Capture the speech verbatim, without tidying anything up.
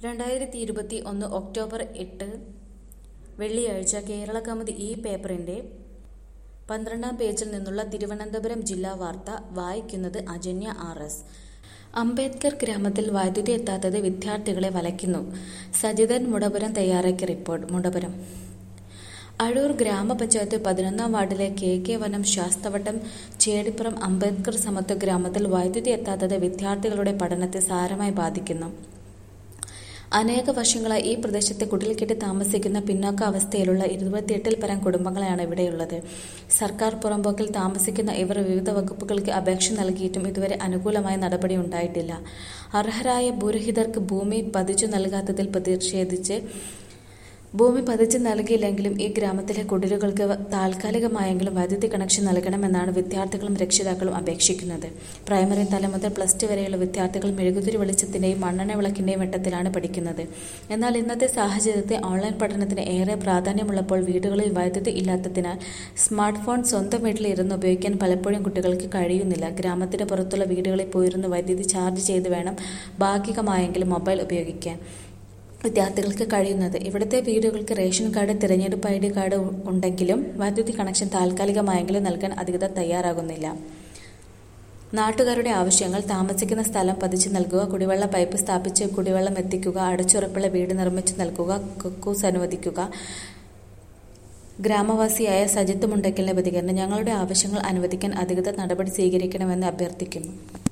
രണ്ടായിരത്തി ഇരുപത്തി ഒന്ന് ഒക്ടോബർ എട്ട് വെള്ളിയാഴ്ച കേരള കൗമുദി ഈ പേപ്പറിന്റെ പന്ത്രണ്ടാം പേജിൽ നിന്നുള്ള തിരുവനന്തപുരം ജില്ലാ വാർത്ത വായിക്കുന്നത് അജന്യ ആർ എസ്. അംബേദ്കർ ഗ്രാമത്തിൽ വൈദ്യുതി എത്താത്തത് വിദ്യാർത്ഥികളെ വലയ്ക്കുന്നു. സജിതൻ മുടപുരം തയ്യാറാക്കിയ റിപ്പോർട്ട്. മുടപുരം അഴൂർ ഗ്രാമപഞ്ചായത്ത് പതിനൊന്നാം വാർഡിലെ കെ കെ വനം ശാസ്തവട്ടം ചേടിപ്പുറം അംബേദ്കർ സമത്വ ഗ്രാമത്തിൽ വൈദ്യുതി എത്താത്തത് വിദ്യാർത്ഥികളുടെ പഠനത്തെ സാരമായി ബാധിക്കുന്നു. അനേക വർഷങ്ങളായി ഈ പ്രദേശത്തെ കുടിൽകെട്ടി താമസിക്കുന്ന പിന്നാക്കാവസ്ഥയിലുള്ള ഇരുപത്തിയെട്ടിൽ പരം കുടുംബങ്ങളാണ് ഇവിടെയുള്ളത്. സർക്കാർ പുറമ്പോക്കിൽ താമസിക്കുന്ന ഇവർ വിവിധ വകുപ്പുകൾക്ക് അപേക്ഷ നൽകിയിട്ടും ഇതുവരെ അനുകൂലമായ നടപടി ഉണ്ടായിട്ടില്ല. അർഹരായ ഭൂരഹിതർക്ക് ഭൂമി പതിച്ചു നൽകാത്തതിൽ പ്രതിഷേധിച്ച് ഭൂമി പതിച്ചു നൽകിയില്ലെങ്കിലും ഈ ഗ്രാമത്തിലെ കുടിലുകൾക്ക് താൽക്കാലികമായെങ്കിലും വൈദ്യുതി കണക്ഷൻ നൽകണമെന്നാണ് വിദ്യാർത്ഥികളും രക്ഷിതാക്കളും അപേക്ഷിക്കുന്നത്. പ്രൈമറി തലം മുതൽ പ്ലസ് ടു വരെയുള്ള വിദ്യാർത്ഥികൾ മെഴുകുതിരി വെളിച്ചത്തിന്റെയും മണ്ണെണ്ണ വിളക്കിന്റെയും വെട്ടത്തിലാണ് പഠിക്കുന്നത്. എന്നാൽ ഇന്നത്തെ സാഹചര്യത്തിൽ ഓൺലൈൻ പഠനത്തിന് ഏറെ പ്രാധാന്യമുള്ളപ്പോൾ വീടുകളിൽ വൈദ്യുതി ഇല്ലാത്തതിനാൽ സ്മാർട്ട് ഫോൺ സ്വന്തം വീട്ടിൽ ഇരുന്ന് ഉപയോഗിക്കാൻ പലപ്പോഴും കുട്ടികൾക്ക് കഴിയുന്നില്ല. ഗ്രാമത്തിന് പുറത്തുള്ള വീടുകളിൽ പോയിരുന്ന് വൈദ്യുതി ചാർജ് ചെയ്ത് വേണം ഭാഗികമായെങ്കിലും മൊബൈൽ ഉപയോഗിക്കാൻ വിദ്യാർത്ഥികൾക്ക് കഴിയുന്നത്. ഇവിടുത്തെ വീടുകൾക്ക് റേഷൻ കാർഡ്, തിരഞ്ഞെടുപ്പ് ഐ ഡി കാർഡ് ഉണ്ടെങ്കിലും വൈദ്യുതി കണക്ഷൻ താൽക്കാലികമായെങ്കിലും നൽകാൻ അധികൃതർ തയ്യാറാകുന്നില്ല. നാട്ടുകാരുടെ ആവശ്യങ്ങൾ: താമസിക്കുന്ന സ്ഥലം പതിച്ചു നൽകുക, കുടിവെള്ള പൈപ്പ് സ്ഥാപിച്ച് കുടിവെള്ളം എത്തിക്കുക, അടച്ചുറപ്പുള്ള വീട് നിർമ്മിച്ചു നൽകുക, കക്കൂസ് അനുവദിക്കുക. ഗ്രാമവാസിയായ സജിത്ത് മുണ്ടയ്ക്കലിന്റെ പ്രതികരണം: ഞങ്ങളുടെ ആവശ്യങ്ങൾ അനുവദിക്കാൻ അധികൃതർ നടപടി സ്വീകരിക്കണമെന്ന് അഭ്യർത്ഥിക്കുന്നു.